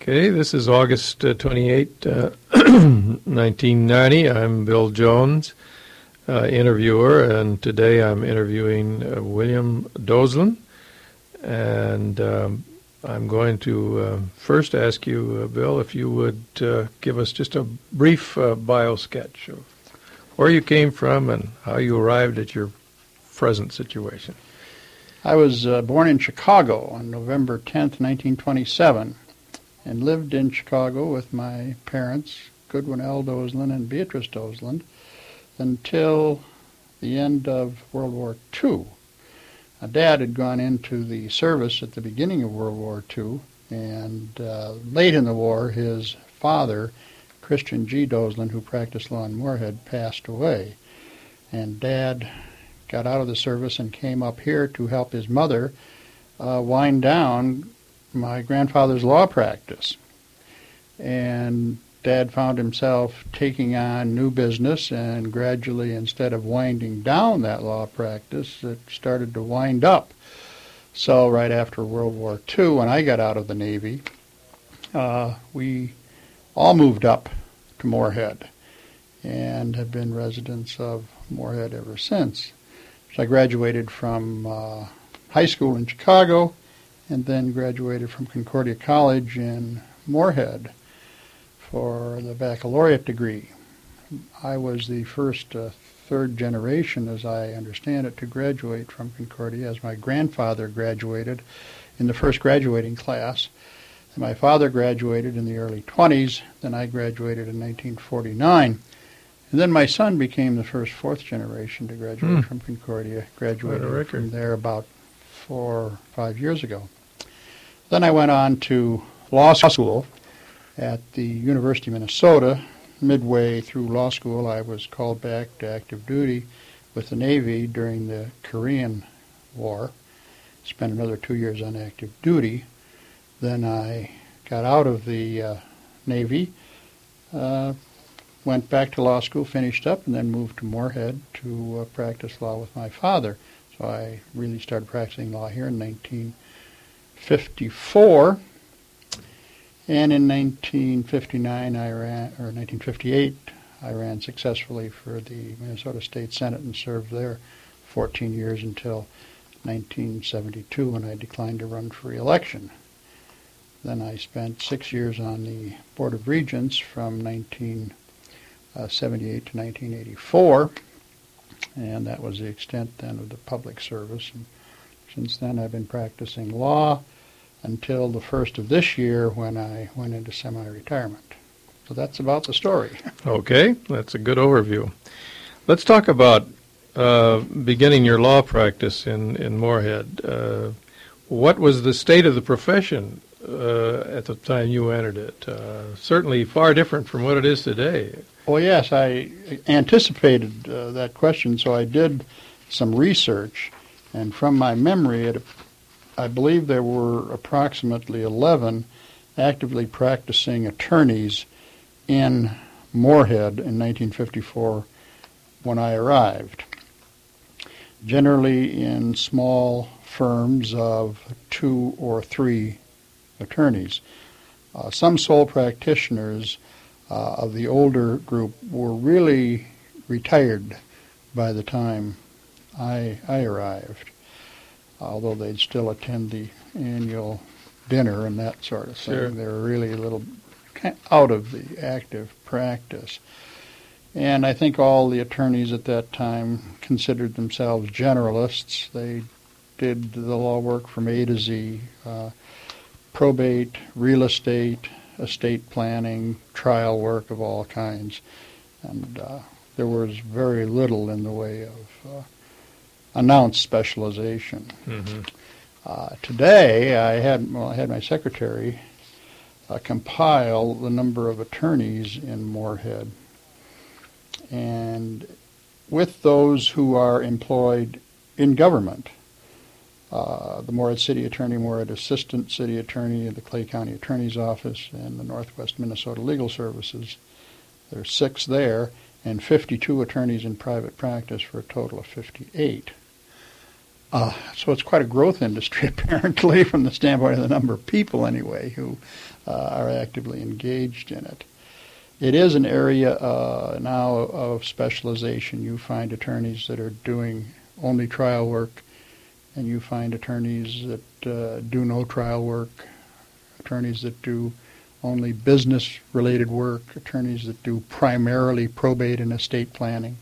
Okay, this is August 28, 1990. I'm Bill Jones, interviewer, and today I'm interviewing William Doslin. And I'm going to first ask you, Bill, if you would give us just a brief bio sketch of where you came from and how you arrived at your present situation. I was born in Chicago on November 10th, 1927, and lived in Chicago with my parents, Goodwin L. Doslin and Beatrice Doslin, until the end of World War II. My dad had gone into the service at the beginning of World War II, and late in the war, his father, Christian G. Doslin, who practiced law in Moorhead, passed away. And Dad got out of the service and came up here to help his mother wind down my grandfather's law practice. And Dad found himself taking on new business, and gradually, instead of winding down that law practice, it started to wind up. So right after World War II, when I got out of the Navy, we all moved up to Moorhead and have been residents of Moorhead ever since. So I graduated from high school in Chicago and then graduated from Concordia College in Moorhead for the baccalaureate degree. I was the first third generation, as I understand it, to graduate from Concordia, as my grandfather graduated in the first graduating class. And my father graduated in the early 20s, then I graduated in 1949. And then my son became the first fourth generation to graduate from Concordia, graduated from there about 4 or 5 years ago. Then I went on to law school at the University of Minnesota. Midway through law school, I was called back to active duty with the Navy during the Korean War. Spent another 2 years on active duty. Then I got out of the Navy, went back to law school, finished up, and then moved to Moorhead to practice law with my father. So I really started practicing law here in 1954. And in 1958, I ran successfully for the Minnesota State Senate and served there 14 years until 1972, when I declined to run for re-election. Then I spent 6 years on the Board of Regents from 1978 to 1984, and that was the extent then of the public service. And since then I've been practicing law until the first of this year, when I went into semi-retirement. So that's about the story. Okay, that's a good overview. Let's talk about beginning your law practice in Moorhead. What was the state of the profession at the time you entered it? Certainly far different from what it is today. Well, yes, I anticipated that question, so I did some research, and from my memory, I believe there were approximately 11 actively practicing attorneys in Moorhead in 1954 when I arrived, generally in small firms of 2 or 3 attorneys. Some sole practitioners of the older group were really retired by the time I arrived, although they'd still attend the annual dinner and that sort of thing. Sure. They were really a little out of the active practice. And I think all the attorneys at that time considered themselves generalists. They did the law work from A to Z, probate, real estate, estate planning, trial work of all kinds. And there was very little in the way of announced specialization. Mm-hmm. Today, I had my secretary compile the number of attorneys in Moorhead. And with those who are employed in government, the Moorhead City Attorney, Moorhead Assistant City Attorney, the Clay County Attorney's Office, and the Northwest Minnesota Legal Services, there are 6 there, and 52 attorneys in private practice for a total of 58. So it's quite a growth industry, apparently, from the standpoint of the number of people, anyway, who are actively engaged in it. It is an area now of specialization. You find attorneys that are doing only trial work, and you find attorneys that do no trial work, attorneys that do only business-related work, attorneys that do primarily probate and estate planning.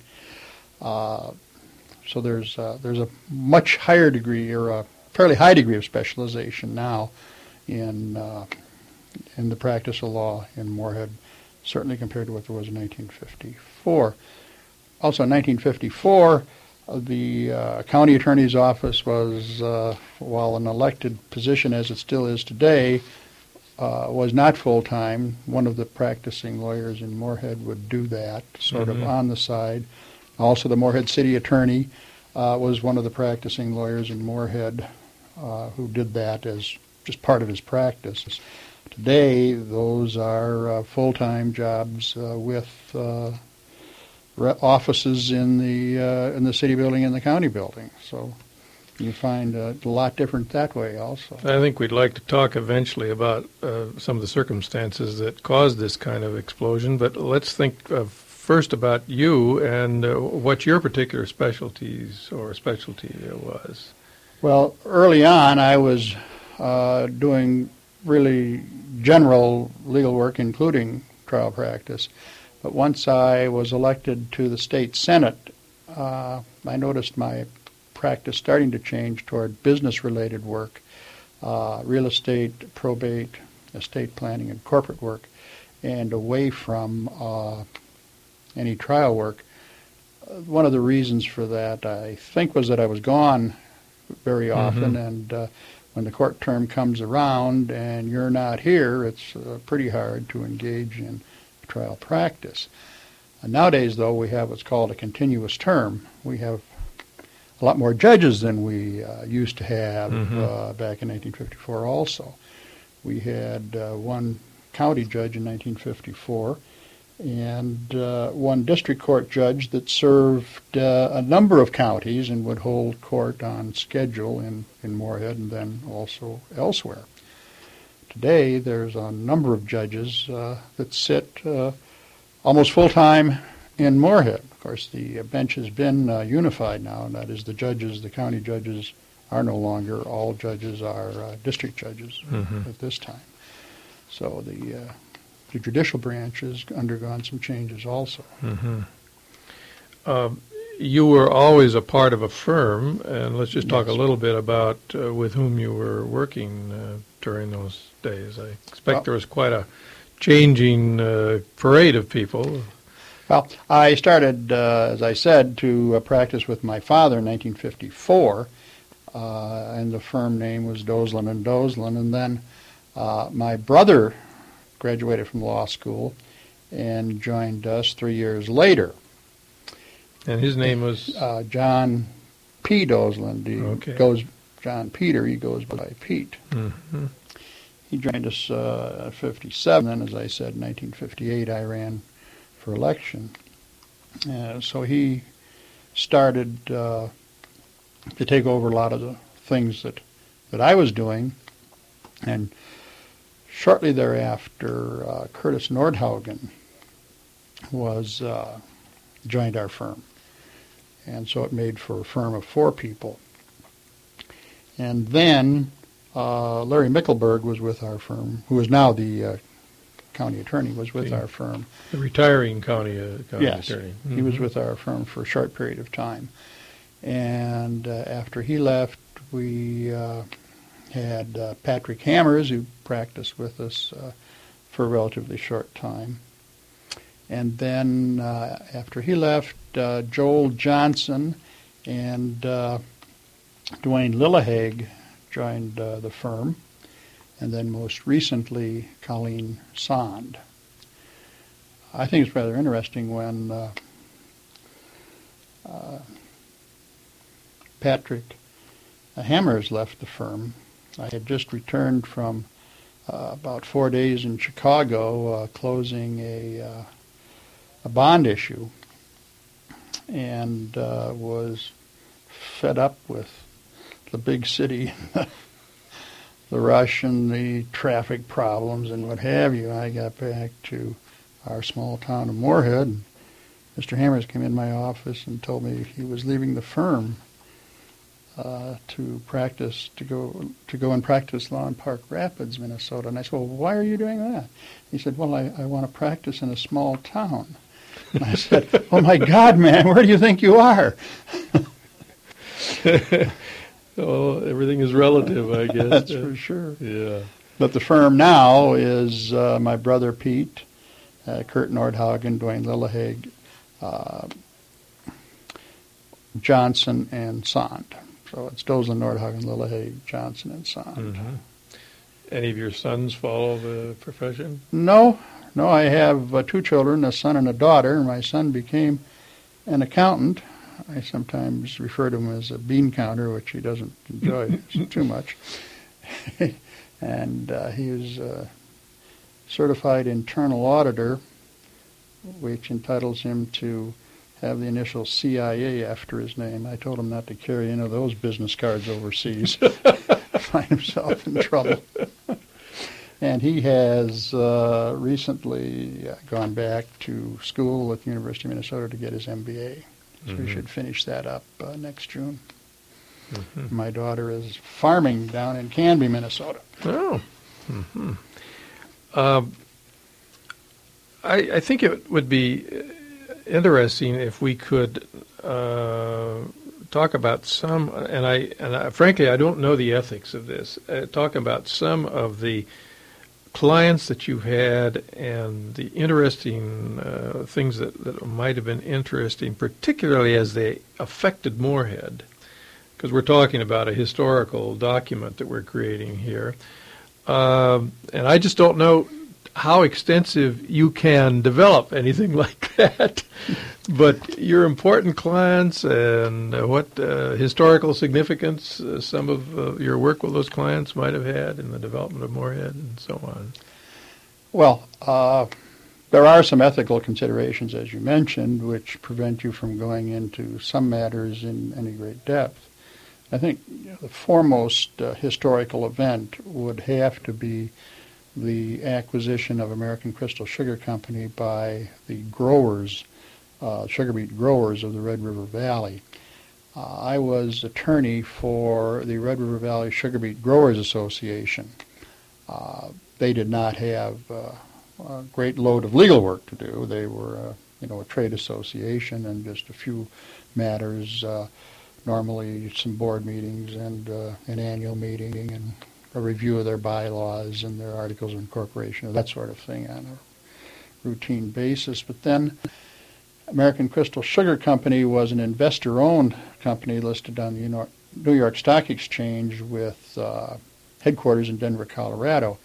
So there's a much higher degree, or a fairly high degree of specialization now in the practice of law in Moorhead, certainly compared to what there was in 1954. Also in 1954, the county attorney's office was, while an elected position as it still is today, was not full-time. One of the practicing lawyers in Moorhead would do that, sort of on the side. Also, the Moorhead City Attorney was one of the practicing lawyers in Moorhead who did that as just part of his practice. Today, those are full-time jobs with offices in the city building and the county building. So you find a lot different that way also. I think we'd like to talk eventually about some of the circumstances that caused this kind of explosion, but let's think first about you and what your particular specialty was. Well, early on I was doing really general legal work, including trial practice. But once I was elected to the state senate, I noticed my practice starting to change toward business-related work, real estate, probate, estate planning, and corporate work, and away from any trial work. One of the reasons for that, I think, was that I was gone very often, and when the court term comes around and you're not here, it's pretty hard to engage in trial practice. And nowadays, though, we have what's called a continuous term. We have a lot more judges than we used to have back in 1954 also. We had one county judge in 1954 and one district court judge that served a number of counties and would hold court on schedule in Moorhead and then also elsewhere. Today, there's a number of judges that sit almost full-time in Moorhead. Of course, the bench has been unified now, and that is the county judges are no longer. All judges are district judges at this time. So the judicial branch has undergone some changes also. You were always a part of a firm, and let's just talk Yes. a little bit about with whom you were working during those days. I expect there was quite a changing parade of people. Well, I started, as I said, to practice with my father in 1954, and the firm name was Doeslen and Doeslen, and then my brother graduated from law school and joined us 3 years later. And his name was? John P. Doeslen. He goes John Peter, he goes by Pete. He joined us in 57, and as I said, in 1958 I ran for election. So he started to take over a lot of the things that I was doing, and shortly thereafter, Curtis Nordhaugen joined our firm, and so it made for a firm of 4 people. And then Larry Mickelberg was with our firm, who is now the county attorney, was with our firm. The retiring county attorney. He was with our firm for a short period of time. And after he left, we had Patrick Hammers, who practiced with us for a relatively short time. And then after he left, Joel Johnson and Dwayne Lillehague joined the firm, and then most recently Colleen Sand. I think it's rather interesting when Patrick Hammers left the firm. I had just returned from about 4 days in Chicago closing a bond issue, and was fed up with the big city, the rush and the traffic problems and what have you, I got back to our small town of Moorhead. And Mr. Hammers came in my office and told me he was leaving the firm to go and practice law in Park Rapids, Minnesota. And I said, well, why are you doing that? He said, well, I want to practice in a small town. And I said, oh my God, man, where do you think you are? Well, everything is relative, I guess. That's for sure. Yeah. But the firm now is my brother Pete, Kurt Nordhagen, Dwayne Lillehaug, Johnson, and Sand. So it's Doslin, Nordhagen, Lillehaug, Johnson, and Sand. Mm-hmm. Any of your sons follow the profession? No, I have 2 children, a son and a daughter. My son became an accountant. I sometimes refer to him as a bean counter, which he doesn't enjoy too much. And he is a certified internal auditor, which entitles him to have the initial CIA after his name. I told him not to carry any of those business cards overseas. Find himself in trouble. And he has recently gone back to school at the University of Minnesota to get his MBA. So we should finish that up next June. Mm-hmm. My daughter is farming down in Canby, Minnesota. Oh. Mm-hmm. I think it would be interesting if we could talk about some, and I frankly I don't know the ethics of this. Talk about some of the clients that you had and the interesting things that might have been interesting, particularly as they affected Moorhead, because we're talking about a historical document that we're creating here. And I just don't know how extensive you can develop anything like that. But your important clients and what historical significance some of your work with those clients might have had in the development of Moorhead and so on. Well, there are some ethical considerations, as you mentioned, which prevent you from going into some matters in any great depth. I think the foremost historical event would have to be the acquisition of American Crystal Sugar Company by the growers, sugar beet growers of the Red River Valley. I was attorney for the Red River Valley Sugar Beet Growers Association. They did not have a great load of legal work to do. They were, a trade association and just a few matters, normally some board meetings and an annual meeting and a review of their bylaws and their articles of incorporation, that sort of thing on a routine basis. But then American Crystal Sugar Company was an investor-owned company listed on the New York Stock Exchange with headquarters in Denver, Colorado.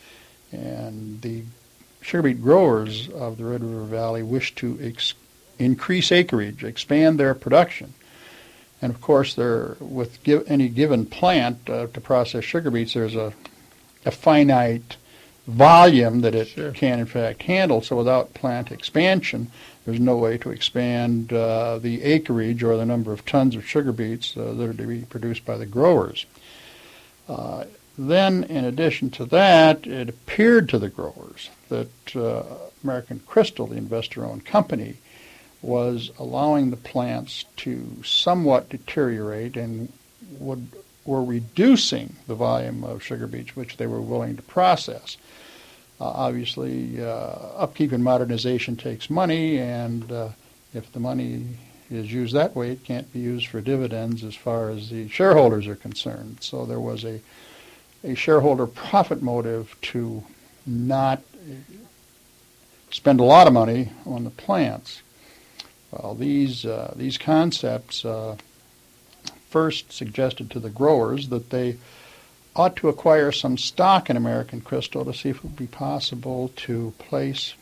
And the sugar beet growers of the Red River Valley wished to increase acreage, expand their production. And of course, with any given plant to process sugar beets, there's a finite volume that it can in fact handle. So without plant expansion, there's no way to expand the acreage or the number of tons of sugar beets that are to be produced by the growers. Then, in addition to that, it appeared to the growers that American Crystal, the investor-owned company, was allowing the plants to somewhat deteriorate and were reducing the volume of sugar beets which they were willing to process. Obviously, upkeep and modernization takes money, and if the money is used that way, it can't be used for dividends as far as the shareholders are concerned. So there was a shareholder profit motive to not spend a lot of money on the plants. Well, these concepts first suggested to the growers that they ought to acquire some stock in American Crystal to see if it would be possible to place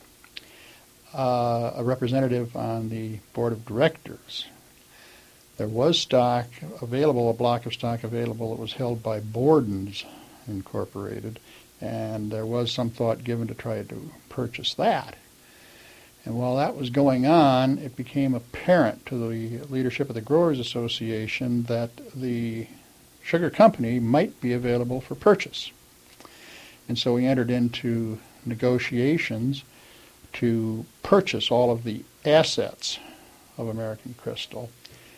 a representative on the board of directors. There was stock available, a block of stock available that was held by Borden's Incorporated, and there was some thought given to try to purchase that. And while that was going on, it became apparent to the leadership of the Growers Association that the sugar company might be available for purchase. And so we entered into negotiations to purchase all of the assets of American Crystal.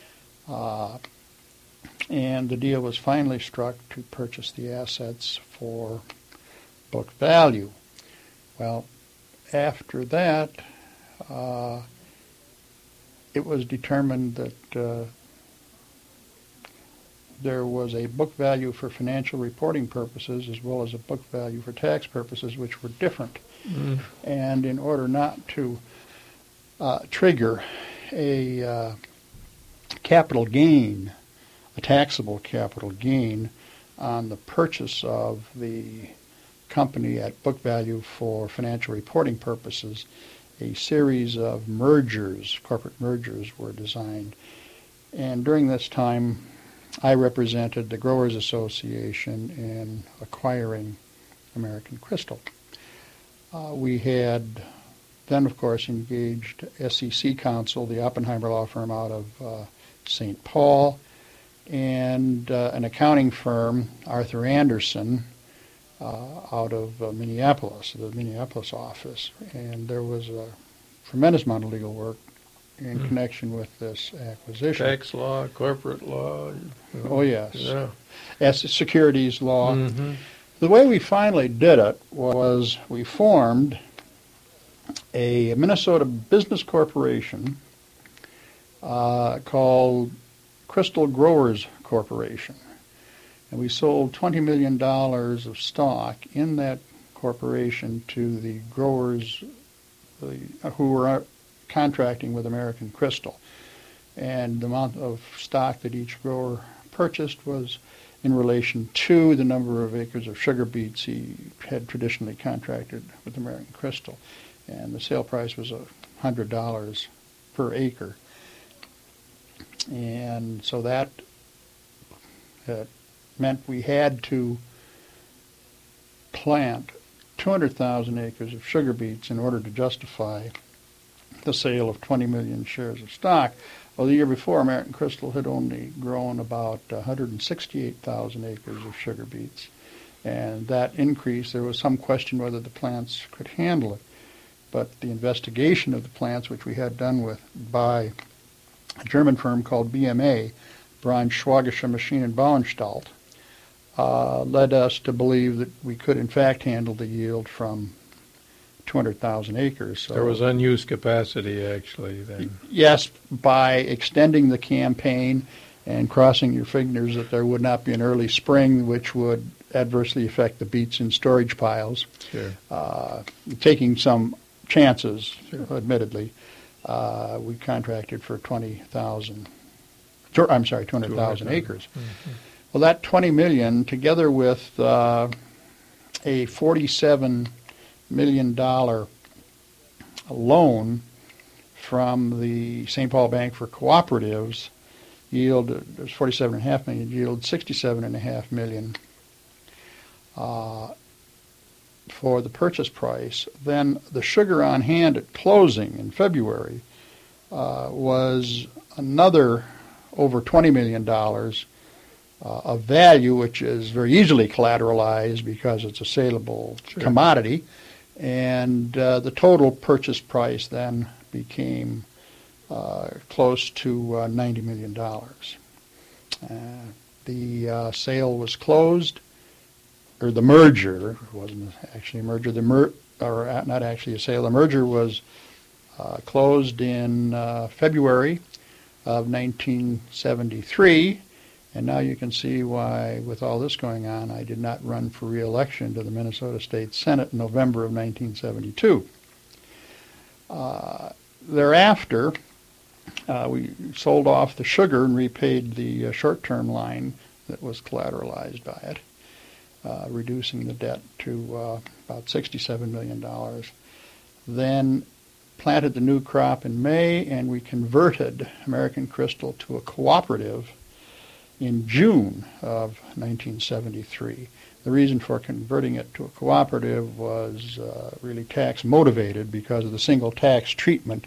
And the deal was finally struck to purchase the assets for book value. Well, after that, it was determined that there was a book value for financial reporting purposes as well as a book value for tax purposes, which were different. And in order not to trigger a capital gain, a taxable capital gain on the purchase of the company at book value for financial reporting purposes, a series of mergers, corporate mergers, were designed. And during this time, I represented the Growers Association in acquiring American Crystal. We had then, of course, engaged SEC counsel, the Oppenheimer law firm out of St. Paul, and an accounting firm, Arthur Anderson, out of Minneapolis, the Minneapolis office. And there was a tremendous amount of legal work in connection with this acquisition. Tax law, corporate law. Oh, yes. Yeah. As securities law. The way we finally did it was we formed a Minnesota business corporation called Crystal Growers Corporation. And we sold $20 million of stock in that corporation to the growers who were contracting with American Crystal. And the amount of stock that each grower purchased was in relation to the number of acres of sugar beets he had traditionally contracted with American Crystal. And the sale price was $100 per acre. And so that meant we had to plant 200,000 acres of sugar beets in order to justify the sale of 20 million shares of stock. Well, the year before, American Crystal had only grown about 168,000 acres of sugar beets. And that increase, there was some question whether the plants could handle it. But the investigation of the plants, which we had done by a German firm called BMA, Braunschweigische Maschinen- und Bauanstalt, led us to believe that we could in fact handle the yield from 200,000 acres. So there was unused capacity actually then. Yes, by extending the campaign and crossing your fingers that there would not be an early spring which would adversely affect the beets in storage piles. Sure. Taking some chances, admittedly. We contracted for 200,000 acres. Well, that 20 million, together with a $47 million loan from the St. Paul Bank for Cooperatives, yielded $47.5 million, yielded $67.5 million for the purchase price. Then the sugar on hand at closing in February was another over $20 million of value, which is very easily collateralized because it's a saleable commodity. And the total purchase price then became close to $90 million. The sale was closed, or the merger, it wasn't actually a merger, not actually a sale, the merger was closed in February of 1973, and now you can see why, with all this going on, I did not run for re-election to the Minnesota State Senate in November of 1972. Thereafter, we sold off the sugar and repaid the short-term line that was collateralized by it, reducing the debt to about $67 million. Then planted the new crop in May, and we converted American Crystal to a cooperative in June of 1973. The reason for converting it to a cooperative was really tax motivated because of the single tax treatment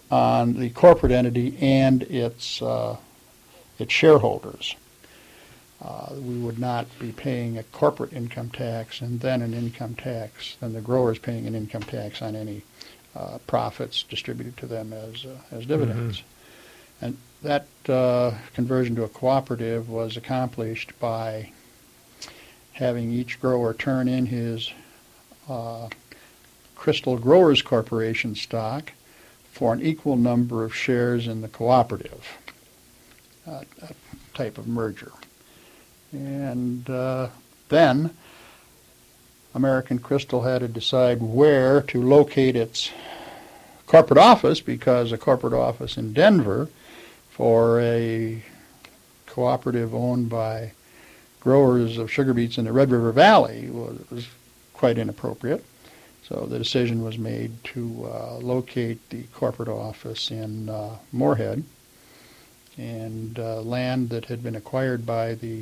on the corporate entity and its shareholders. We would not be paying a corporate income tax and then an income tax, and the growers paying an income tax on any profits distributed to them as dividends. Mm-hmm. And that conversion to a cooperative was accomplished by having each grower turn in his Crystal Growers Corporation stock for an equal number of shares in the cooperative, a type of merger. And then American Crystal had to decide where to locate its corporate office, because a corporate office in Denver for a cooperative owned by growers of sugar beets in the Red River Valley was quite inappropriate. So the decision was made to locate the corporate office in Moorhead, and land that had been acquired by the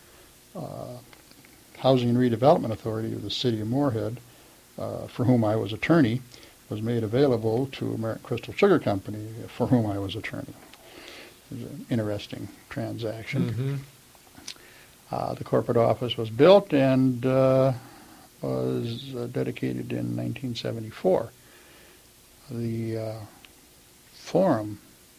Housing and Redevelopment Authority of the City of Moorhead, for whom I was attorney, was made available to American Crystal Sugar Company, for whom I was attorney. It was an interesting transaction. Mm-hmm. The corporate office was built and was dedicated in 1974. The Forum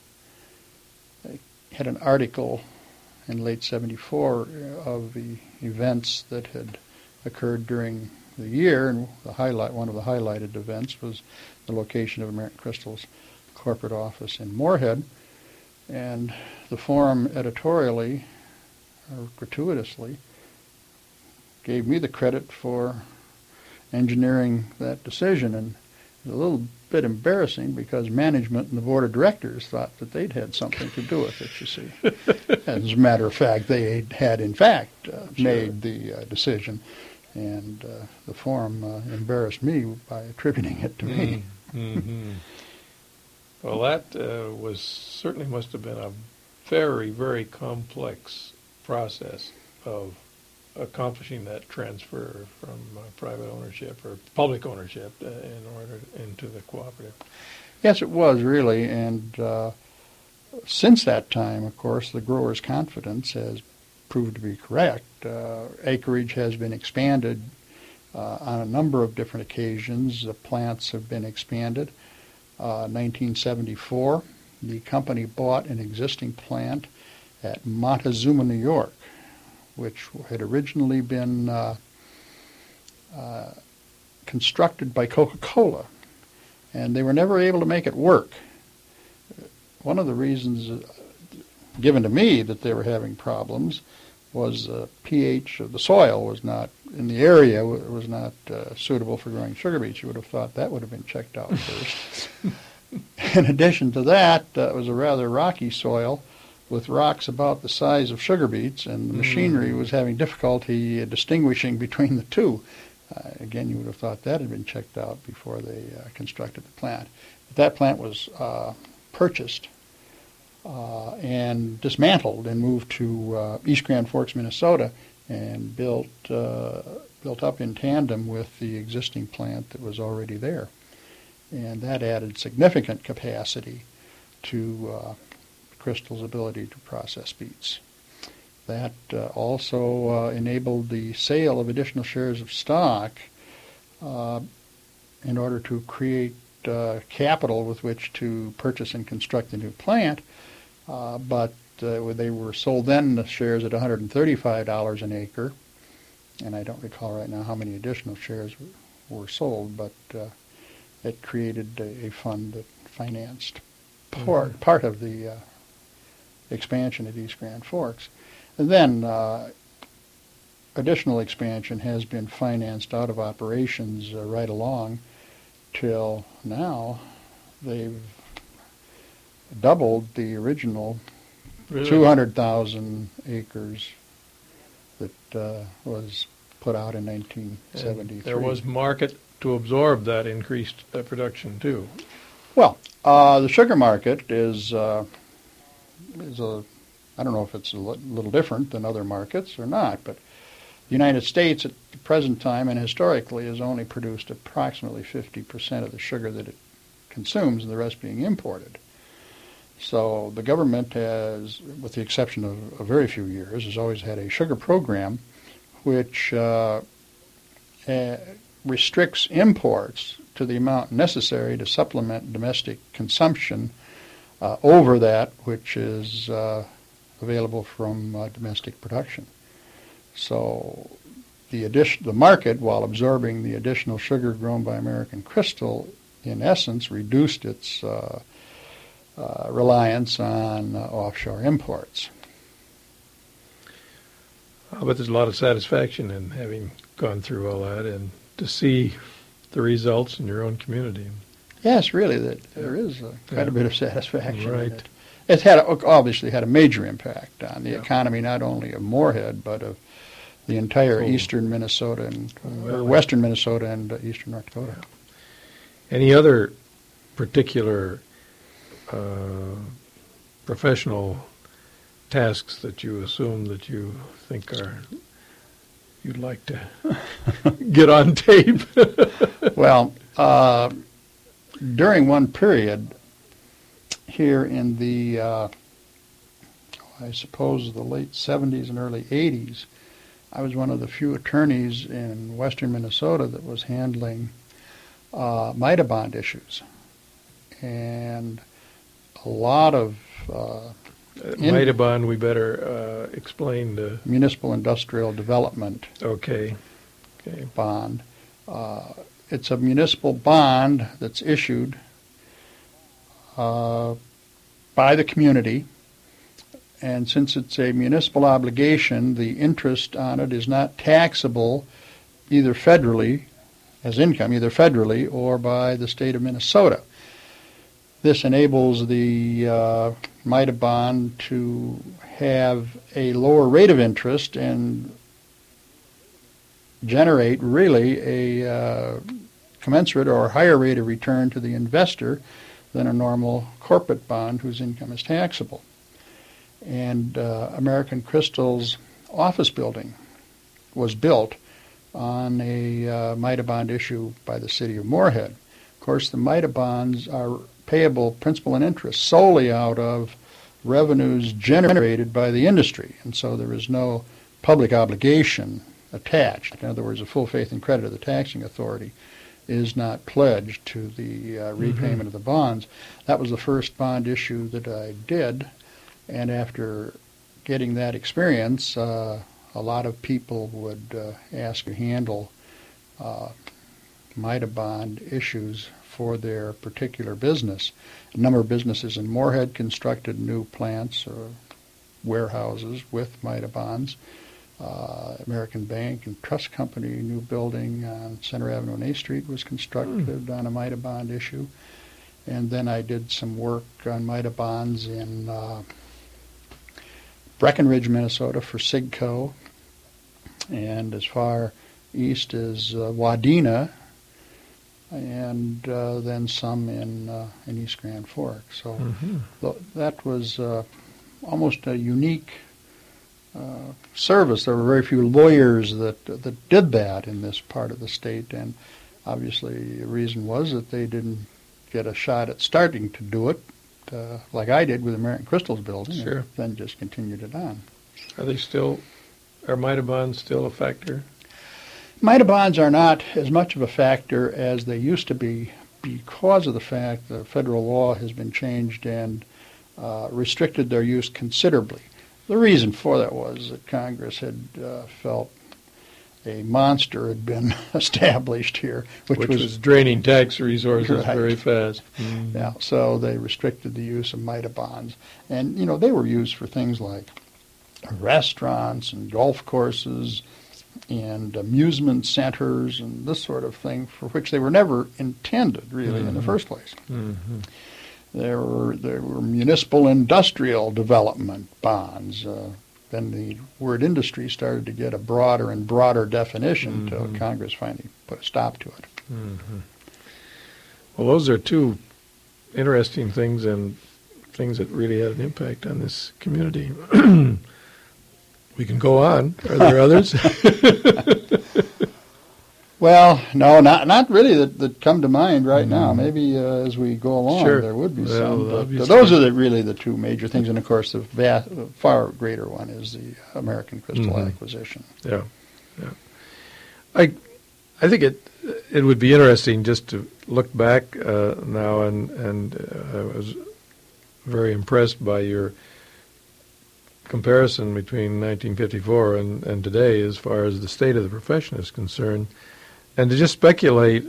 had an article in late 74 of the events that had occurred during the year, and one of the highlighted events was the location of American Crystal's corporate office in Moorhead. And the Forum editorially, or gratuitously, gave me the credit for engineering that decision, and it was a little bit embarrassing because management and the board of directors thought that they'd had something to do with it, you see. As a matter of fact, they had in fact made the decision, and the Forum embarrassed me by attributing it to me. Mm-hmm. Well, that certainly must have been a very, very complex process of accomplishing that transfer from private ownership or public ownership into the cooperative. Yes, it was really, and since that time, of course, the growers' confidence has proved to be correct. Acreage has been expanded on a number of different occasions. The plants have been expanded. 1974, the company bought an existing plant at Montezuma, New York, which had originally been constructed by Coca-Cola, and they were never able to make it work. One of the reasons given to me that they were having problems was the pH of the soil was not, in the area, was not suitable for growing sugar beets. You would have thought that would have been checked out first. In addition to that, it was a rather rocky soil with rocks about the size of sugar beets, and the machinery was having difficulty distinguishing between the two. Again, you would have thought that had been checked out before they constructed the plant. But that plant was purchased and dismantled and moved to East Grand Forks, Minnesota, and built up in tandem with the existing plant that was already there. And that added significant capacity to Crystal's ability to process beets. That also enabled the sale of additional shares of stock in order to create capital with which to purchase and construct the new plant. But they were sold then, the shares at $135 an acre, and I don't recall right now how many additional shares were sold, but it created a fund that financed part of the expansion at East Grand Forks. And then additional expansion has been financed out of operations right along till now. They've doubled the original 200,000 acres that was put out in 1973. And there was market to absorb that increased production too. Well, the sugar market is a, I don't know if it's a little different than other markets or not, but the United States at the present time and historically has only produced approximately 50% of the sugar that it consumes, and the rest being imported. So the government has, with the exception of a very few years, has always had a sugar program which restricts imports to the amount necessary to supplement domestic consumption over that which is available from domestic production. So the market, while absorbing the additional sugar grown by American Crystal, in essence reduced its reliance on offshore imports. But there's a lot of satisfaction in having gone through all that and to see the results in your own community. Yes, really, there is quite a bit of satisfaction right. in it. It's obviously had a major impact on the economy, not only of Moorhead, but of the entire eastern Minnesota or western Minnesota and eastern North Dakota. Any other particular professional tasks that you assume that you think you'd like to get on tape? Well, during one period here in the, I suppose, the late 70s and early 80s, I was one of the few attorneys in western Minnesota that was handling MITA bond issues. And a lot of MITA bond, we better explain the municipal industrial development bond. It's a municipal bond that's issued by the community, and since it's a municipal obligation, the interest on it is not taxable either federally, as income, either federally or by the state of Minnesota. This enables the MITA bond to have a lower rate of interest and generate really a commensurate or higher rate of return to the investor than a normal corporate bond whose income is taxable. And American Crystal's office building was built on a MITA bond issue by the city of Moorhead. Of course, the MITA bonds are payable principal and interest solely out of revenues generated by the industry, and so there is no public obligation attached. In other words, a full faith and credit of the taxing authority is not pledged to the repayment of the bonds. That was the first bond issue that I did, and after getting that experience, a lot of people would ask to handle MITA bond issues for their particular business. A number of businesses in Moorhead constructed new plants or warehouses with MITA bonds. American Bank and Trust Company new building on Center Avenue and A Street was constructed on a MITA bond issue. And then I did some work on MITA bonds in Breckenridge, Minnesota for Sigco, and as far east as Wadena, and then some in East Grand Forks. So that was almost a unique service. There were very few lawyers that did that in this part of the state, and obviously the reason was that they didn't get a shot at starting to do it like I did with American Crystal's building, Sure. and then just continued it on. Are MITA bonds still a factor? MITA bonds are not as much of a factor as they used to be because of the fact that federal law has been changed and restricted their use considerably. The reason for that was that Congress had felt a monster had been established here, which was draining tax resources right. very fast. Yeah, so they restricted the use of MITA bonds. And, they were used for things like restaurants and golf courses and amusement centers and this sort of thing, for which they were never intended, really, in the first place. There were municipal industrial development bonds. Then the word industry started to get a broader and broader definition until Congress finally put a stop to it. Well, those are two interesting things and things that really had an impact on this community. We can go on. Are there others? Well, no, not really that come to mind right now. Mhm. Maybe as we go along, Sure. there would be Well, some. But obviously. those are really the two major things. And of course, the far greater one is the American Crystal Mhm. acquisition. Yeah, yeah. I think it would be interesting just to look back now, and I was very impressed by your comparison between 1954 and today as far as the state of the profession is concerned, and to just speculate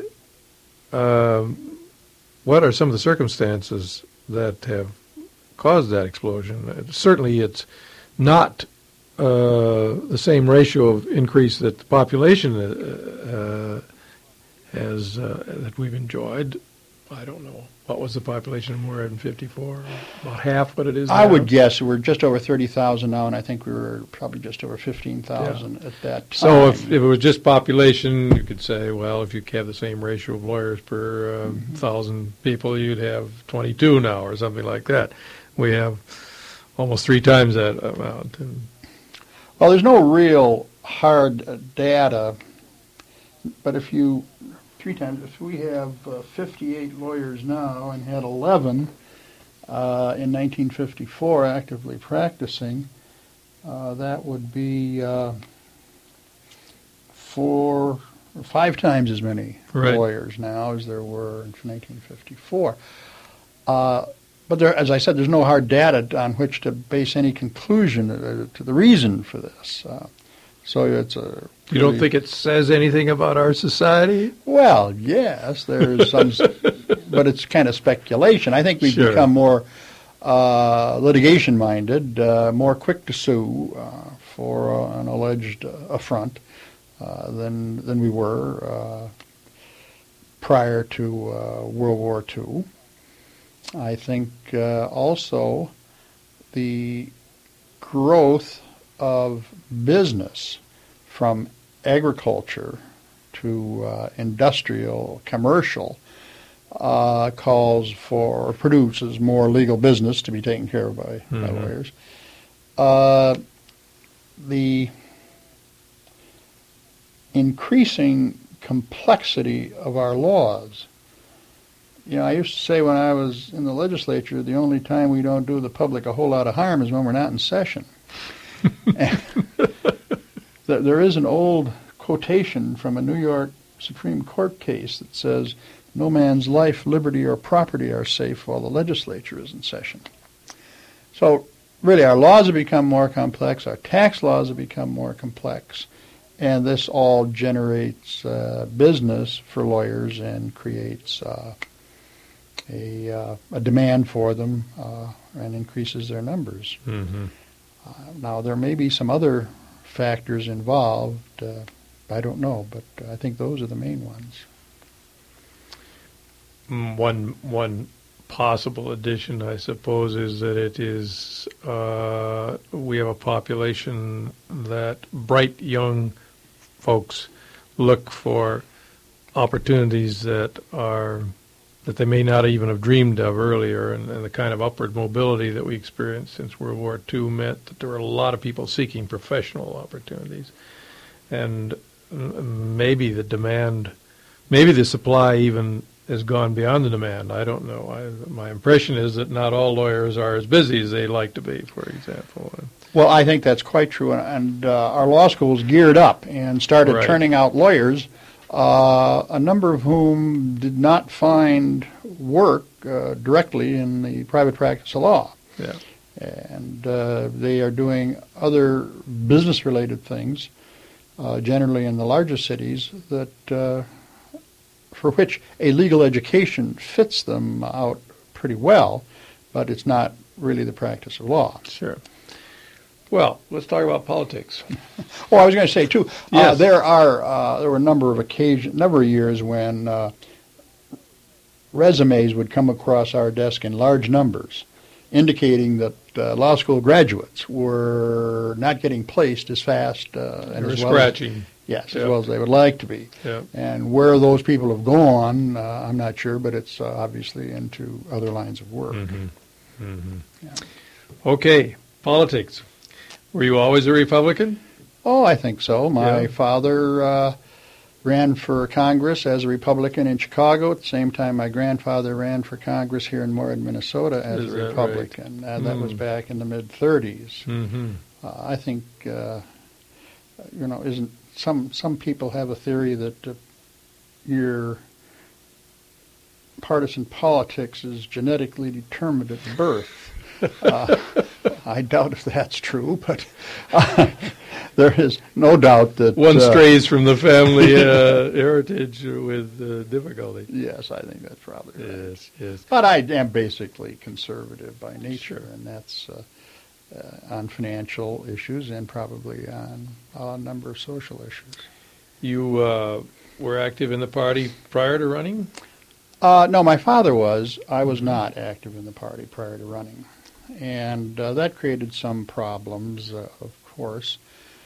what are some of the circumstances that have caused that explosion. Certainly it's not the same ratio of increase that the population has that we've enjoyed. I don't know. What was the population of Moorhead in 54? About half what it is now? I would guess we're just over 30,000 now, and I think we were probably just over 15,000 at that time. So if it was just population, you could say, well, if you have the same ratio of lawyers per 1,000 people, you'd have 22 now or something like that. We have almost 3 times that amount. Well, there's no real hard data, but if you... 3 times. If we have 58 lawyers now and had 11 in 1954 actively practicing, that would be 4 or 5 times as many lawyers now as there were in 1954. But there, as I said, there's no hard data on which to base any conclusion to the reason for this. So it's a... You don't think it says anything about our society? Well, yes, there's some, but it's kind of speculation. I think we've become more litigation-minded, more quick to sue for an alleged affront than we were prior to World War II. I think also the growth of business from agriculture to industrial, commercial, calls for, produces more legal business to be taken care of by lawyers. The increasing complexity of our laws. You know, I used to say when I was in the legislature, the only time we don't do the public a whole lot of harm is when we're not in session. There is an old quotation from a New York Supreme Court case that says, "No man's life, liberty, or property are safe while the legislature is in session." So really our laws have become more complex, our tax laws have become more complex, and this all generates business for lawyers and creates a demand for them and increases their numbers. Mm-hmm. Now there may be some other factors involved. I don't know, but I think those are the main ones. One possible addition, I suppose, is that it is we have a population that bright young folks look for opportunities that they may not even have dreamed of earlier, and the kind of upward mobility that we experienced since World War II meant that there were a lot of people seeking professional opportunities. And maybe the supply even has gone beyond the demand. I don't know. My impression is that not all lawyers are as busy as they'd like to be, for example. Well, I think that's quite true, and our law schools geared up and started turning out lawyers, a number of whom did not find work directly in the private practice of law. Yeah. And they are doing other business-related things, generally in the larger cities, that for which a legal education fits them out pretty well, but it's not really the practice of law. Sure. Well, let's talk about politics. Oh, I was going to say too. Yes. There were a number of years when resumes would come across our desk in large numbers, indicating that law school graduates were not getting placed as fast and as well scratching. As well as they would like to be. Yeah. And where those people have gone, I'm not sure, but it's obviously into other lines of work. Mm-hmm. Mm-hmm. Yeah. Okay, politics. Were you always a Republican? Oh, I think so. My father ran for Congress as a Republican in Chicago. At the same time, my grandfather ran for Congress here in Moorhead, Minnesota as Is a that Republican. right? That was back in the mid-'30s. Mm-hmm. I think, isn't some people have a theory that your partisan politics is genetically determined at birth. I doubt if that's true, but there is no doubt that one strays from the family heritage with difficulty. Yes, I think that's probably right. Yes, yes. But I am basically conservative by nature, and that's on financial issues and probably on a number of social issues. You were active in the party prior to running? No, my father was. I was not active in the party prior to running. And that created some problems, of course.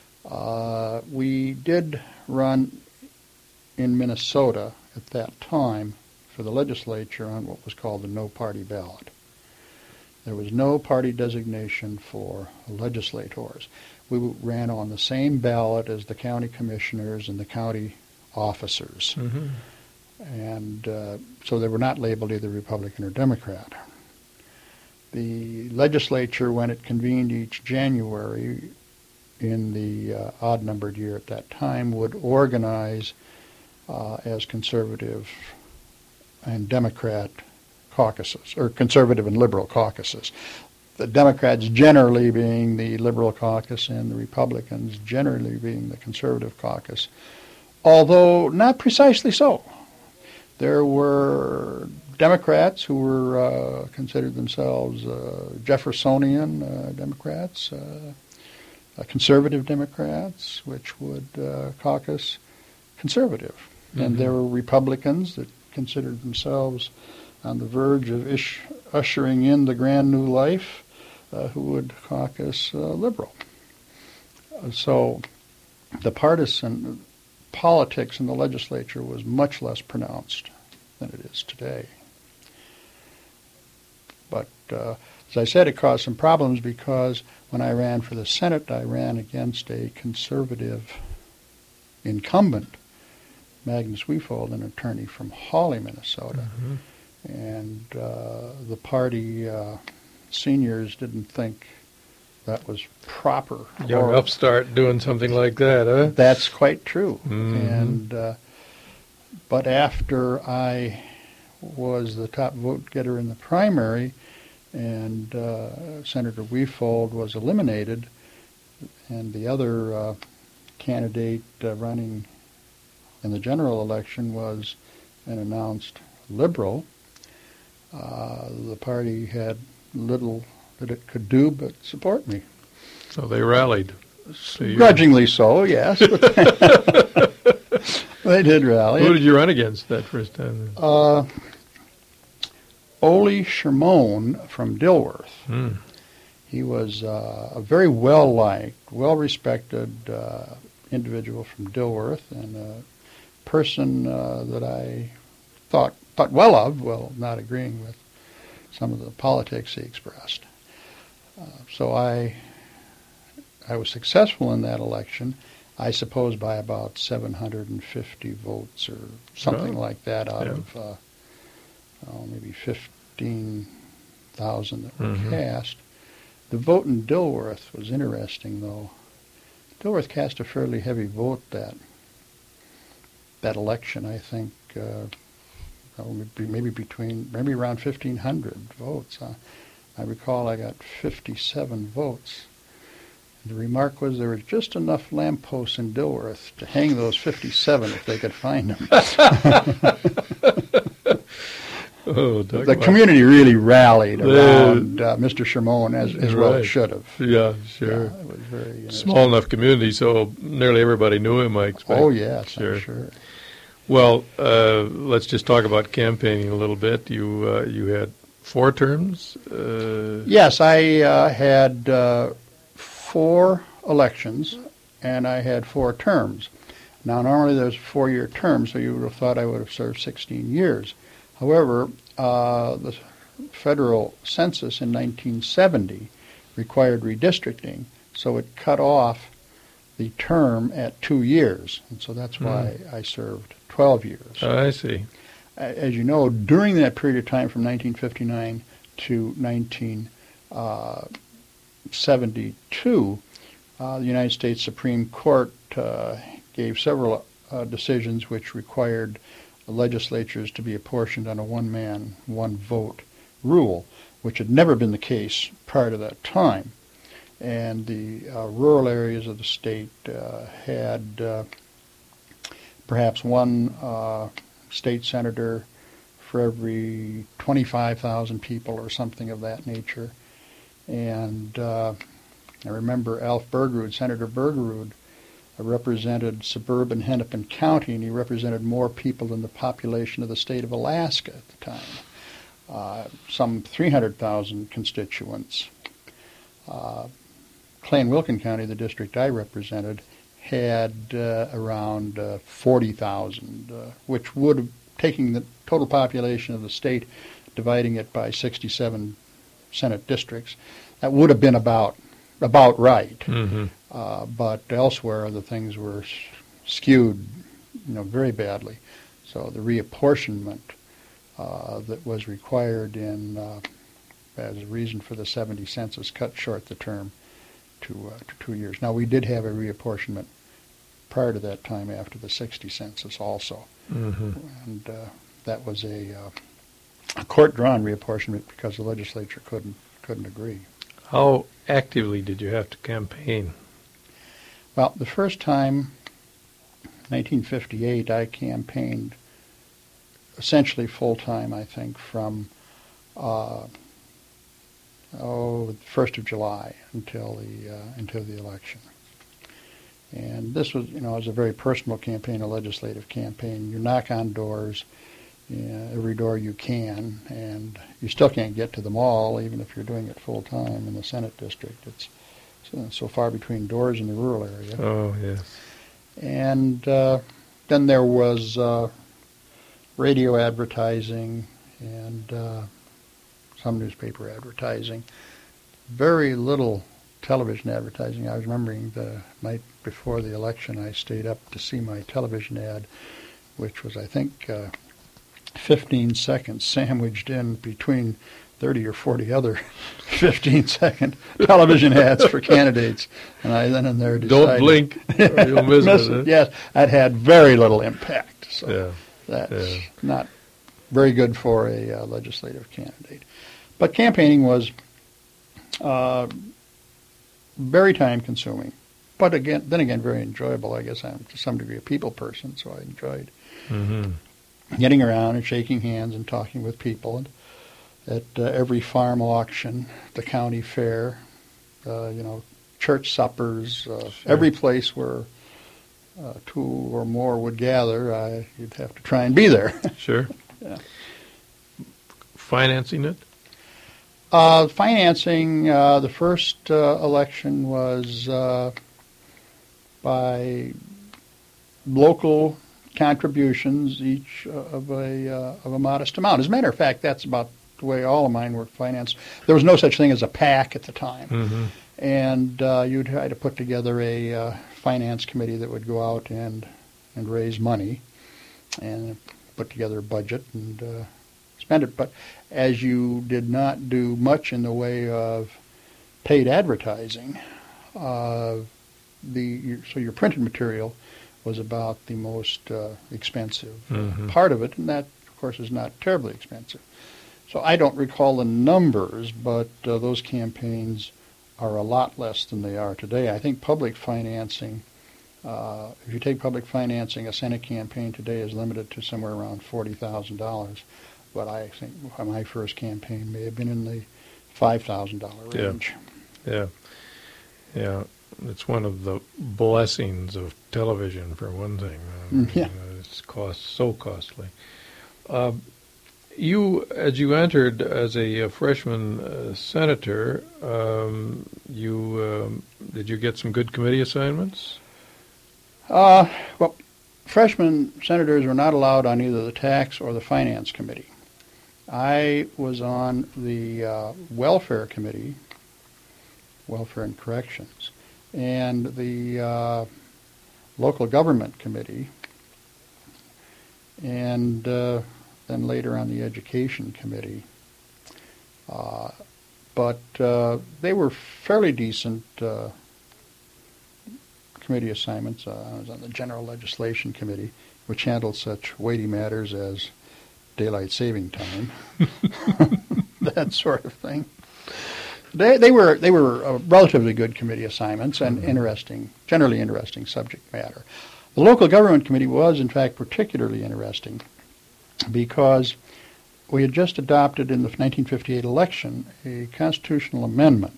We did run in Minnesota at that time for the legislature on what was called the no-party ballot. There was no party designation for legislators. We ran on the same ballot as the county commissioners and the county officers. Mm-hmm. And so they were not labeled either Republican or Democrat. The legislature, when it convened each January in the odd-numbered year at that time, would organize as conservative and Democrat caucuses, or conservative and liberal caucuses. The Democrats generally being the liberal caucus and the Republicans generally being the conservative caucus, although not precisely so. There were Democrats who were considered themselves Jeffersonian Democrats, conservative Democrats, which would caucus conservative. Mm-hmm. And there were Republicans that considered themselves on the verge of ushering in the grand new life, who would caucus liberal. So the partisan politics in the legislature was much less pronounced than it is today. But as I said, it caused some problems because when I ran for the Senate, I ran against a conservative incumbent, Magnus Wiefold, an attorney from Hawley, Minnesota. Mm-hmm. And the party seniors didn't think that was proper. Young upstart doing something like that, huh? That's quite true. Mm-hmm. And but after I was the top vote getter in the primary and Senator Wiefold was eliminated and the other candidate running in the general election was an announced liberal, the party had little that it could do but support me. So they rallied. Grudgingly so, yes. They did rally. Who did you run against that first time? Ole Shermone from Dilworth. Mm. He was a very well-liked, well-respected individual from Dilworth and a person that I thought well of, well, not agreeing with some of the politics he expressed. So I was successful in that election, I suppose by about 750 votes or something like that out of maybe 15,000 that were cast. The vote in Dilworth was interesting, though. Dilworth cast a fairly heavy vote that election, I think, maybe around 1,500 votes. I recall I got 57 votes. The remark was there was just enough lampposts in Dilworth to hang those 57 if they could find them. The community really rallied around Mr. Shermone as well it should have. Yeah, sure. Yeah, it was very small enough community, so nearly everybody knew him, I expect. Oh, yes, I'm sure. Well, let's just talk about campaigning a little bit. You had 4 terms? Yes, I had 4 elections, and I had 4 terms. Now, normally there's 4-year terms, so you would have thought I would have served 16 years. However, the federal census in 1970 required redistricting, so it cut off the term at 2 years, and so that's why I served 12 years. I see. As you know, during that period of time from 1959 to 1972, the United States Supreme Court gave several decisions which required legislatures to be apportioned on a one-man, one-vote rule, which had never been the case prior to that time. And the rural areas of the state had perhaps one state senator for every 25,000 people or something of that nature. And I remember Alf Bergerud, Senator Bergerud, represented suburban Hennepin County, and he represented more people than the population of the state of Alaska at the time, some 300,000 constituents. Clay and Wilkin County, the district I represented, had around 40,000, which would have, taking the total population of the state, dividing it by 67 Senate districts, that would have been about right. Mm-hmm. But elsewhere, the things were skewed, very badly. So the reapportionment that was required as a reason for the 70 census cut short the term to 2 years. Now, we did have a reapportionment prior to that time after the 60 census also. Mm-hmm. And that was a court-drawn reapportionment because the legislature couldn't agree. How actively did you have to campaign? Well, the first time, 1958, I campaigned essentially full-time, I think, from the 1st of July until the election. And this was, was a very personal campaign, a legislative campaign. You knock on doors, every door you can, and you still can't get to them all, even if you're doing it full-time in the Senate district. It's so far between doors in the rural area. Oh, yes. And then there was radio advertising and some newspaper advertising. Very little television advertising. I was remembering the night before the election, I stayed up to see my television ad, which was, I think, 15 seconds sandwiched in between 30 or 40 other 15-second television ads for candidates. And I then and there decided... Don't blink or you'll miss it. Yes, that had very little impact. So that's Yeah. not very good for a legislative candidate. But campaigning was very time-consuming, but then again, very enjoyable. I guess I'm to some degree a people person, so I enjoyed getting around and shaking hands and talking with people. And at every farm auction, the county fair, church suppers, Sure. every place where two or more would gather, you'd have to try and be there. Sure. Yeah. Financing it? Financing, the first election was by local contributions, each of a modest amount. As a matter of fact, that's about the way all of mine were financed. There was no such thing as a PAC at the time, and you'd try to put together a finance committee that would go out and raise money and put together a budget and spend it. But as you did not do much in the way of paid advertising, so your printed material was about the most expensive part of it, and that, of course, is not terribly expensive. So I don't recall the numbers, but those campaigns are a lot less than they are today. I think public financing, if you take public financing, a Senate campaign today is limited to somewhere around $40,000. But I think my first campaign may have been in the $5,000 range. Yeah. It's one of the blessings of television, for one thing. It's so costly. You, as you entered as a freshman senator, did you get some good committee assignments? Well, freshmen senators were not allowed on either the tax or the finance committee. I was on the welfare committee, welfare and corrections, and the local government committee, and then later on the education committee. But they were fairly decent committee assignments. I was on the General Legislation Committee, which handled such weighty matters as daylight saving time, that sort of thing. They were relatively good committee assignments and generally interesting subject matter. The local government committee was, in fact, particularly interesting because we had just adopted in the 1958 election a constitutional amendment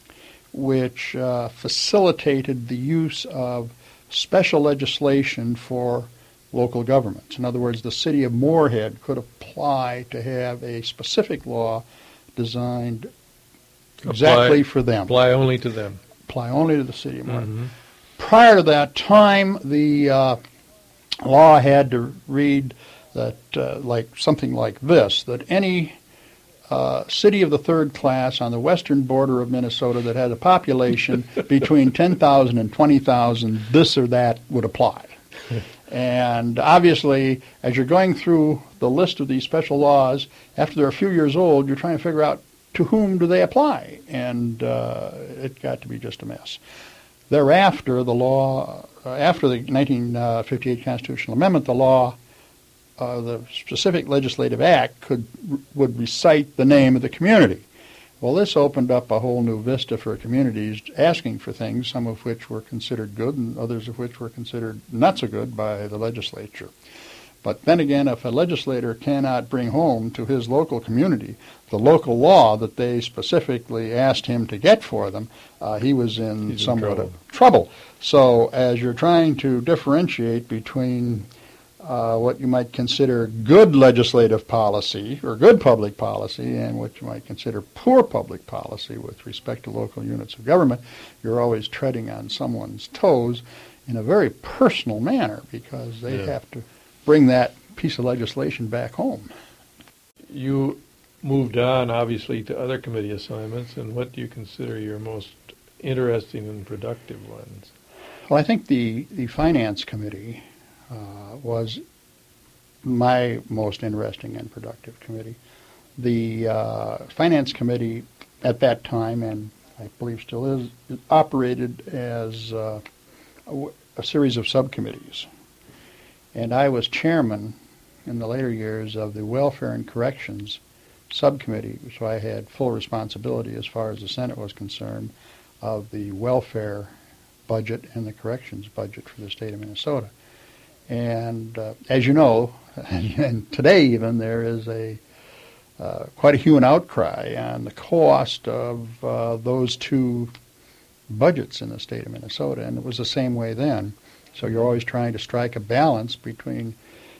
which facilitated the use of special legislation for local governments. In other words, the city of Moorhead could apply to have a specific law designed exactly for them. Apply only to them. Apply only to the city of Moorhead. Mm-hmm. Prior to that time, the law had to read that something like this, that any city of the third class on the western border of Minnesota that had a population between 10,000 and 20,000, this or that would apply. And obviously, as you're going through the list of these special laws, after they're a few years old, you're trying to figure out to whom do they apply, and it got to be just a mess. Thereafter, the law, after the 1958 constitutional amendment, the law, the specific legislative act would recite the name of the community. Well, this opened up a whole new vista for communities asking for things, some of which were considered good and others of which were considered not so good by the legislature. But then again, if a legislator cannot bring home to his local community the local law that they specifically asked him to get for them, he was in somewhat of trouble. So as you're trying to differentiate between what you might consider good legislative policy or good public policy and what you might consider poor public policy with respect to local units of government, you're always treading on someone's toes in a very personal manner because they have to bring that piece of legislation back home. You moved on, obviously, to other committee assignments, and what do you consider your most interesting and productive ones? Well, I think the Finance Committee was my most interesting and productive committee. The Finance Committee at that time, and I believe still is, operated as a series of subcommittees. And I was chairman in the later years of the Welfare and Corrections Subcommittee, so I had full responsibility as far as the Senate was concerned of the welfare budget and the corrections budget for the state of Minnesota. And as you know, and today even, there is quite a hue and outcry on the cost of those two budgets in the state of Minnesota, and it was the same way then. So you're always trying to strike a balance between,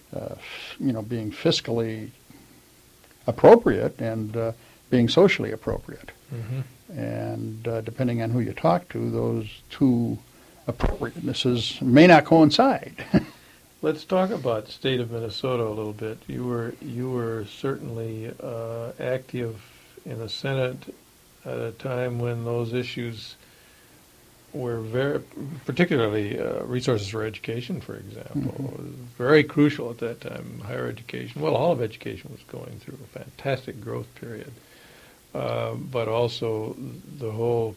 being fiscally appropriate and being socially appropriate. Mm-hmm. And depending on who you talk to, those two appropriatenesses may not coincide. Let's talk about the state of Minnesota a little bit. You were certainly active in the Senate at a time when those issues were particularly resources for education, for example, mm-hmm. was very crucial at that time. Higher education, well, all of education was going through a fantastic growth period, but also the whole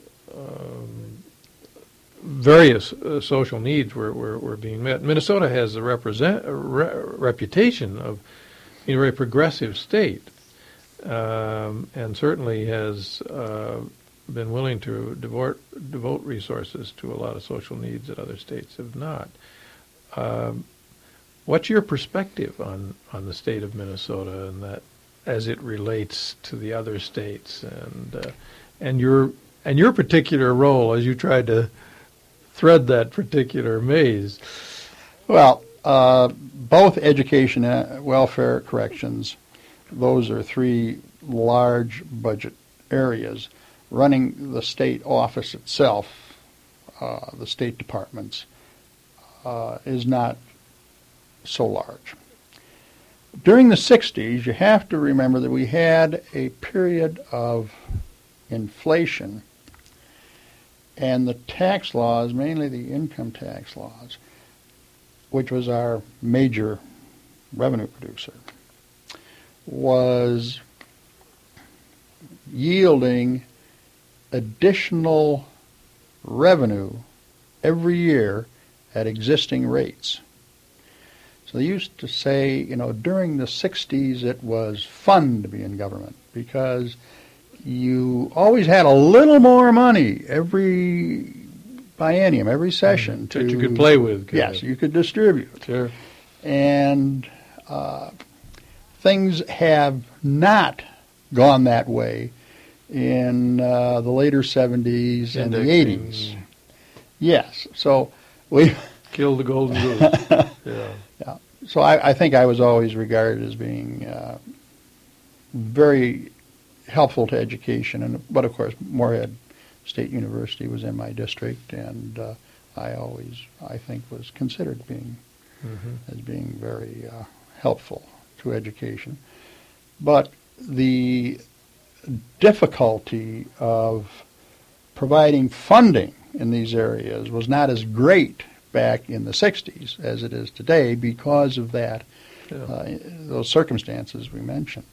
various social needs were being met. Minnesota has a reputation of being a very progressive state, and certainly has been willing to devote resources to a lot of social needs that other states have not. What's your perspective on the state of Minnesota and that as it relates to the other states and your particular role as you tried to thread that particular maze? Well, both education, welfare, corrections, those are three large budget areas. Running the state office itself, the state departments, is not so large. During the 60s, you have to remember that we had a period of inflation And the tax laws, mainly the income tax laws, which was our major revenue producer, was yielding additional revenue every year at existing rates. So they used to say, during the 60s it was fun to be in government because you always had a little more money every biennium, every session. That you could play with. Yes, you could distribute. Sure. And things have not gone that way in the later 70s and the 80s. Yes, so we killed the golden goose. Yeah. Yeah. So I think I was always regarded as being very helpful to education, but of course Moorhead State University was in my district, and I think was considered as being very helpful to education. But the difficulty of providing funding in these areas was not as great back in the 60s as it is today because of that, those circumstances we mentioned.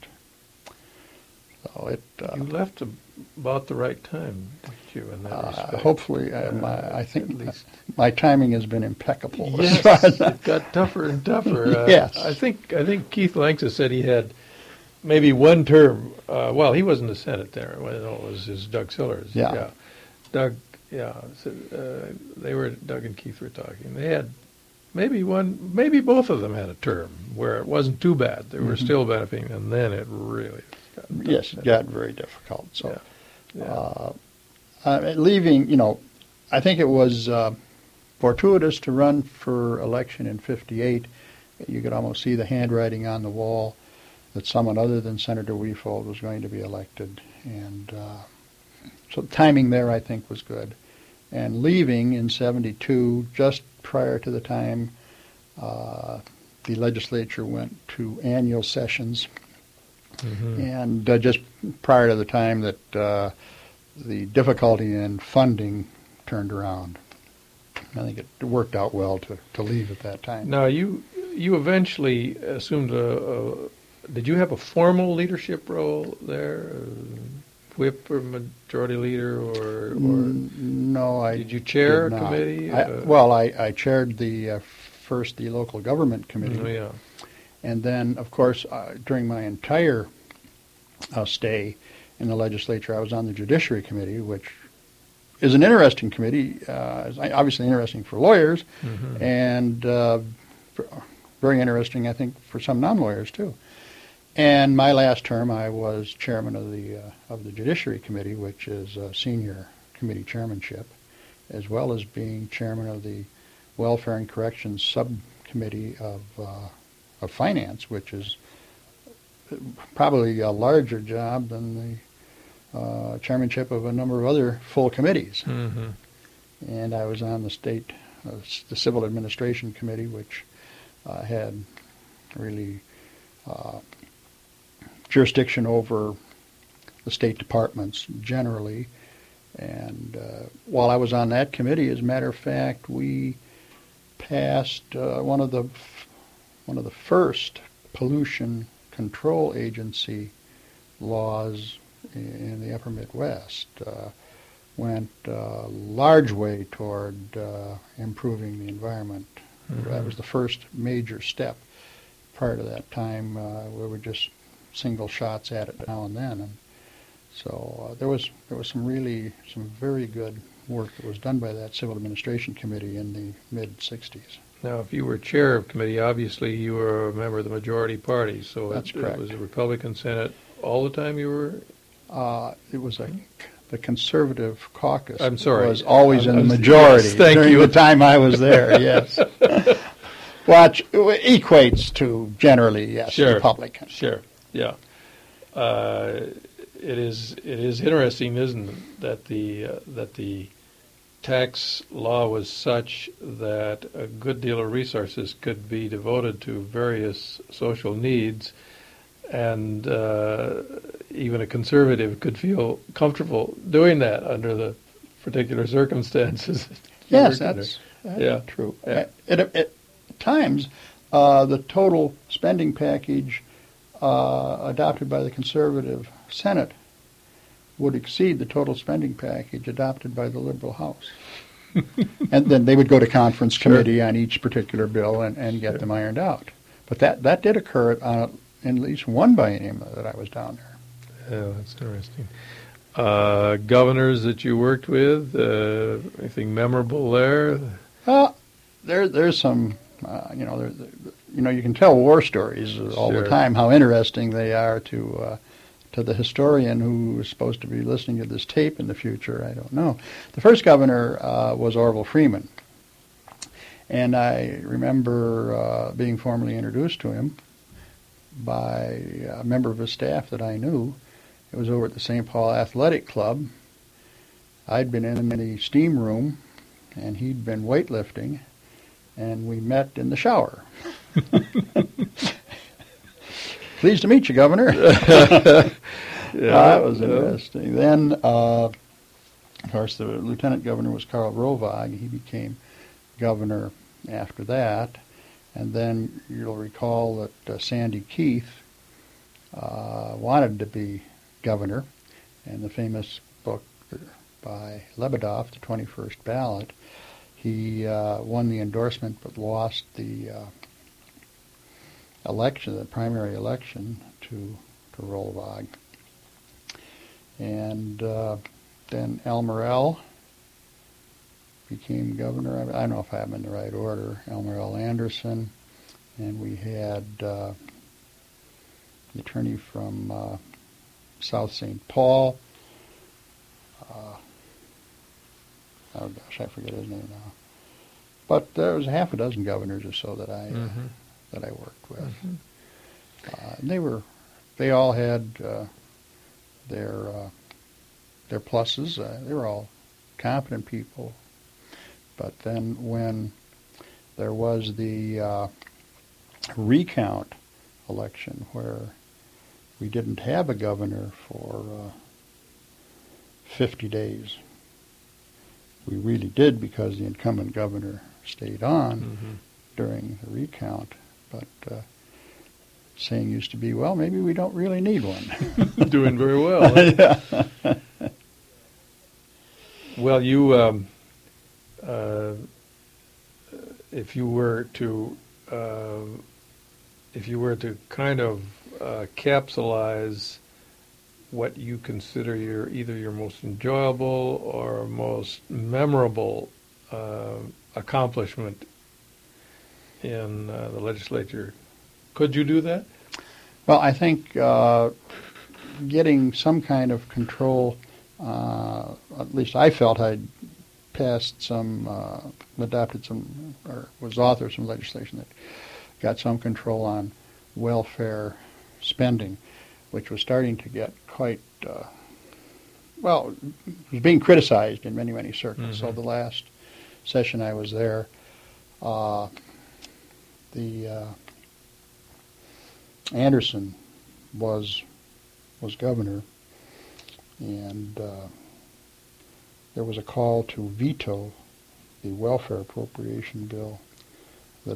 So you left about the right time, didn't you, in that respect? Hopefully, I think my timing has been impeccable. Yes, it got tougher and tougher. Yes. I think Keith Langston said he had maybe one term. Well, he wasn't the Senate there. Well, it was Doug Sillars. Yeah. Doug. Yeah. So, Doug and Keith were talking. They had maybe both of them had a term where it wasn't too bad. They were still benefiting, and then it really got tough. Yes, it got very difficult. So, yeah. Leaving, I think it was fortuitous to run for election in '58. You could almost see the handwriting on the wall that someone other than Senator Wefeld was going to be elected, and so timing there, I think, was good. And leaving in '72, just prior to the time the legislature went to annual sessions, and just prior to the time that the difficulty in funding turned around. I think it worked out well to leave at that time. Now, you eventually assumed did you have a formal leadership role there? Whip or majority leader, or no, I did you chair did a not. committee? I chaired the local government committee. Oh, yeah. And then, of course, during my entire stay in the legislature, I was on the Judiciary Committee, which is an interesting committee, obviously interesting for lawyers, and very interesting, I think, for some non-lawyers, too. And my last term, I was chairman of the Judiciary Committee, which is a senior committee chairmanship, as well as being chairman of the Welfare and Corrections Subcommittee of Finance, which is probably a larger job than the chairmanship of a number of other full committees. And I was on the Civil Administration Committee, which had really jurisdiction over the state departments generally. And while I was on that committee, as a matter of fact, we passed one of the first pollution control agency laws in the upper Midwest. Went a large way toward improving the environment. That was the first major step. Prior to that time, we were just single shots at it now and then, and so there was some very good work that was done by that Civil Administration Committee in the mid-'60s. Now, if you were chair of committee, obviously you were a member of the majority party, so That's correct. It was a Republican Senate all the time you were? It was the Conservative caucus. I'm sorry. Was always in the majority during the time I was there, yes. Which equates to generally, yes, Sure. Republican. Sure. Yeah. It is interesting, isn't it, that the tax law was such that a good deal of resources could be devoted to various social needs, and even a conservative could feel comfortable doing that under the particular circumstances. Yes, that's true. Yeah. At times, the total spending package adopted by the conservative Senate would exceed the total spending package adopted by the liberal House. And then they would go to conference committee on each particular bill and get them ironed out. But that did occur on at least one biennium that I was down there. Yeah, that's interesting. Governors that you worked with, anything memorable there? There's some, you can tell war stories all the time, how interesting they are to the historian who is supposed to be listening to this tape in the future. I don't know. The first governor was Orville Freeman, and I remember being formally introduced to him by a member of his staff that I knew. It was over at the St. Paul Athletic Club. I'd been in the steam room, and he'd been weightlifting, and we met in the shower. Pleased to meet you, Governor. That was interesting. Then, of course, the lieutenant governor was Karl Rovag. He became governor after that. And then you'll recall that Sandy Keith wanted to be governor, and the famous book by Lebedoff, The 21st Ballot, he won the endorsement but lost the election, the primary election, to Rovag. And then Elmer became governor. I don't know if I have them in the right order. Elmer L. Anderson, and we had the attorney from South St. Paul. Oh gosh, I forget his name now. But there was half a dozen governors or so that I worked with. And they all had their pluses. They were all competent people. But then when there was the recount election where we didn't have a governor for 50 days, we really did because the incumbent governor stayed on during the recount. But saying used to be, well, maybe we don't really need one. Doing very well. Yeah. Well, you, if you were to kind of capsulize what you consider either your most enjoyable or most memorable accomplishment in the legislature, could you do that? Well, I think getting some kind of control, at least I felt I'd passed some, adopted some, or was author of some legislation that got some control on welfare spending, which was starting to get quite, it was being criticized in many, many circles. So the last session I was there, Anderson was governor, and there was a call to veto the welfare appropriation bill that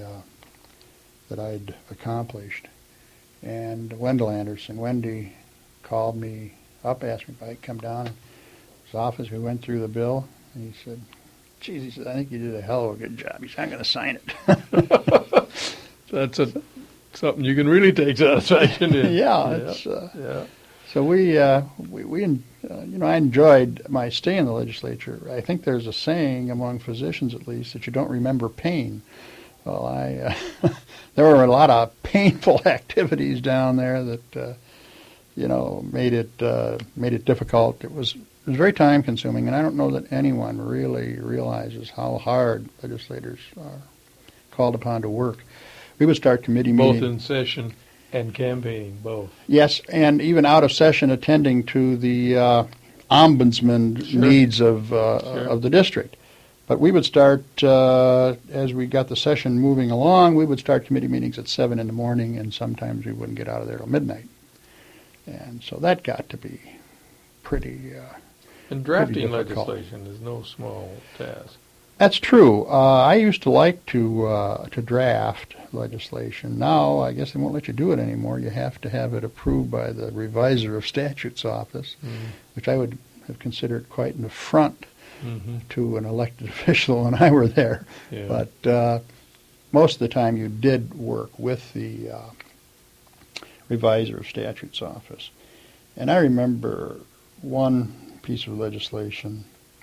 I'd accomplished. And Wendell Anderson, Wendy, called me up, asked me if I'd come down to his office. We went through the bill, and he said, "Geez," he said, "I think you did a hell of a good job." He said, "I'm going to sign it." That's something you can really take satisfaction in. Yeah. So we I enjoyed my stay in the legislature. I think there's a saying among physicians, at least, that you don't remember pain. Well, there were a lot of painful activities down there that made it difficult. It was very time consuming, and I don't know that anyone really realizes how hard legislators are called upon to work. We would start committee meetings. Both in session and campaigning, both. Yes, and even out of session attending to the ombudsman needs of the district. But we would start, as we got the session moving along, we would start committee meetings at 7 in the morning, and sometimes we wouldn't get out of there till midnight. And so that got to be pretty And drafting difficult. legislation is no small task. That's true. I used to like to draft legislation. Now, I guess they won't let you do it anymore. You have to have it approved by the reviser of statutes office, which I would have considered quite an affront to an elected official when I were there. Yeah. But most of the time you did work with the reviser of statutes office. And I remember one piece of legislation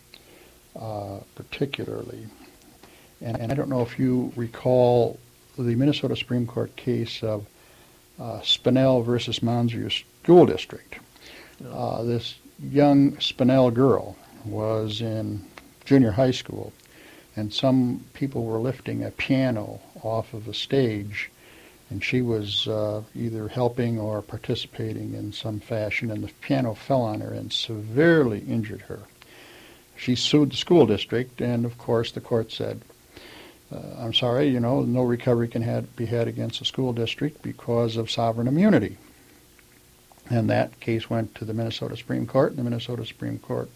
particularly, and I don't know if you recall the Minnesota Supreme Court case of Spinell versus Moundsview School District. This young Spinell girl was in junior high school, and some people were lifting a piano off of a stage, and she was either helping or participating in some fashion, and the piano fell on her and severely injured her. She sued the school district, and of course the court said, I'm sorry, no recovery can be had against the school district because of sovereign immunity. And that case went to the Minnesota Supreme Court, and the Minnesota Supreme Court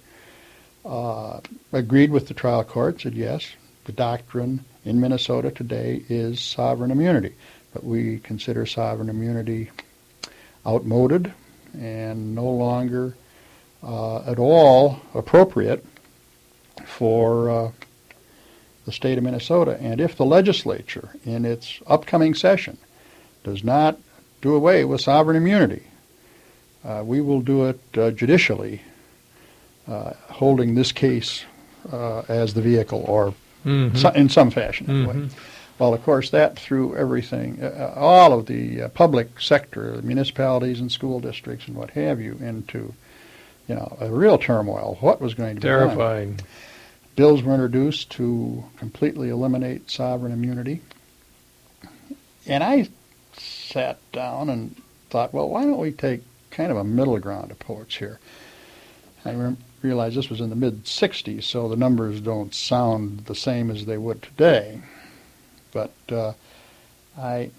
agreed with the trial court, said yes, the doctrine in Minnesota today is sovereign immunity. But we consider sovereign immunity outmoded and no longer at all appropriate for the state of Minnesota. And if the legislature, in its upcoming session, does not do away with sovereign immunity, we will do it judicially, holding this case as the vehicle or in some fashion anyway. Well, of course, that threw everything, all of the public sector, municipalities and school districts and what have you, into a real turmoil. What was going to be Terrifying. done? Bills were introduced to completely eliminate sovereign immunity. And I sat down and thought, well, why don't we take kind of a middle ground approach here? I realized this was in the mid-'60s, so the numbers don't sound the same as they would today. But I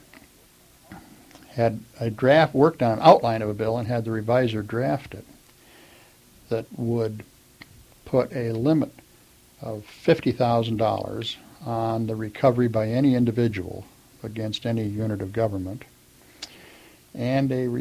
had worked on an outline of a bill and had the reviser draft it that would put a limit of $50,000 on the recovery by any individual against any unit of government, and a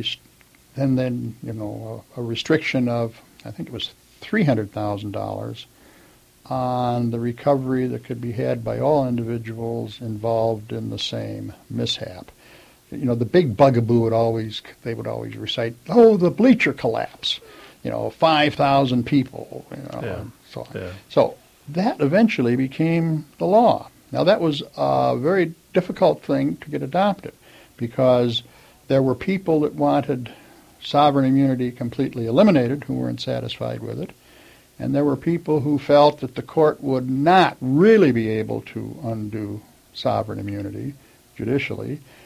restriction of, I think it was $300,000 on the recovery that could be had by all individuals involved in the same mishap. The big bugaboo they would always recite, the bleacher collapse, 5,000 people, and so on. Yeah. So that eventually became the law. Now that was a very difficult thing to get adopted because there were people that wanted sovereign immunity completely eliminated who weren't satisfied with it, and there were people who felt that the court would not really be able to undo sovereign immunity judicially,